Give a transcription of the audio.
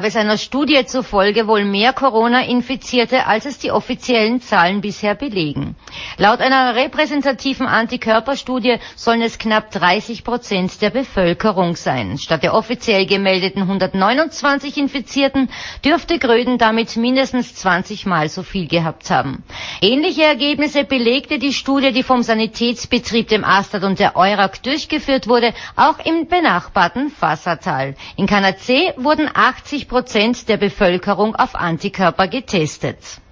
Es einer Studie zufolge wohl mehr Corona-Infizierte, als es die offiziellen Zahlen bisher belegen. Laut einer repräsentativen Antikörperstudie sollen es knapp 30% der Bevölkerung sein. Statt der offiziell gemeldeten 129 Infizierten dürfte Gröden damit mindestens 20 Mal so viel gehabt haben. Ähnliche Ergebnisse belegte die Studie, die vom Sanitätsbetrieb, dem Astat und der EURAC durchgeführt wurde, auch im benachbarten Fassatal. In Kanazee wurden 80% der Bevölkerung auf Antikörper getestet.